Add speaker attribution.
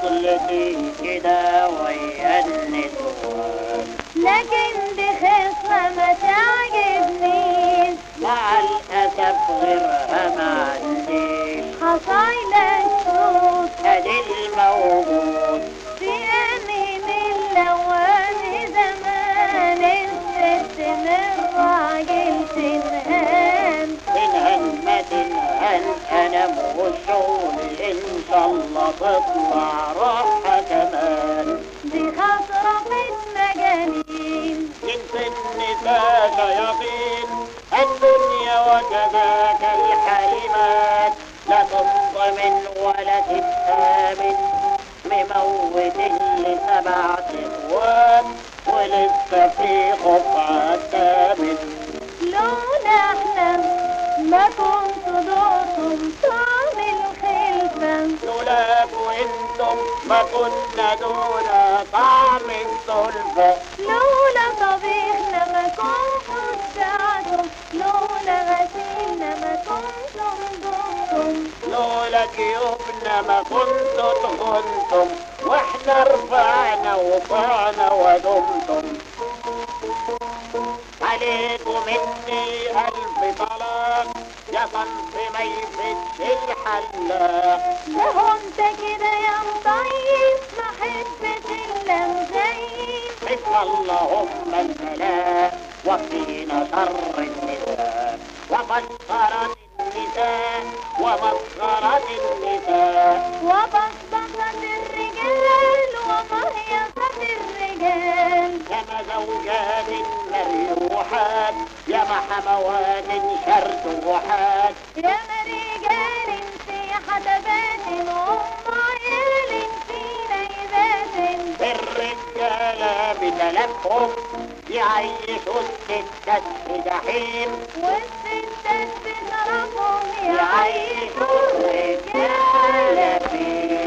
Speaker 1: وصلتي كده ويا النسوان،
Speaker 2: لكن دي خصلة ما تعجبنيش،
Speaker 1: مع الأسف غيرها ما عنديش.
Speaker 2: حصايلك صوت
Speaker 1: أدي الموجود
Speaker 2: في أمين اللواني زمان، الست من راجل تنهان.
Speaker 1: تنهن ما تنهن أنا والشغل إن شاء الله تطلع راحة كمان.
Speaker 2: دي خطرة في المجانين،
Speaker 1: جنس النساء شياطين الدنيا وكذاك الحريمات، لا تنضمن ولا تتآمن، مموت اللي 7 اخوات ولسه في خفعة الثامن.
Speaker 2: لولا احنا ما كنت دقتم طعم الخلفة،
Speaker 1: لولاكوا انتم ما كنا دون طعم السلفة.
Speaker 2: لولا طبيخنا ما كنتم سعتم، لولا غسيلنا ما كنتم دقتم،
Speaker 1: لولا جيوبنا ما كنتوا تخنتم، واحنا رفعنا وطعنا ودمتم. عليكم مني 1000 طلاق يا صنف ما يفتش الحلاق.
Speaker 2: لهو انت كده يا مطيب ما حبت الا مزين.
Speaker 1: حسب اللهم البلاء وفينا شر النساء، ومسخرة النساء ومسخرة النساء،
Speaker 2: وبصبصة الرجال ومهيصة الرجال،
Speaker 1: ياما زوجات مريوحات ياما حموات شرتوحات،
Speaker 2: ياما رجال في حدبات وعيال في نيبات.
Speaker 1: الرجالة بتلفهم يعيشوا الستات في جحيم،
Speaker 2: والستات بطرفهم
Speaker 1: يعيشوا الرجالة في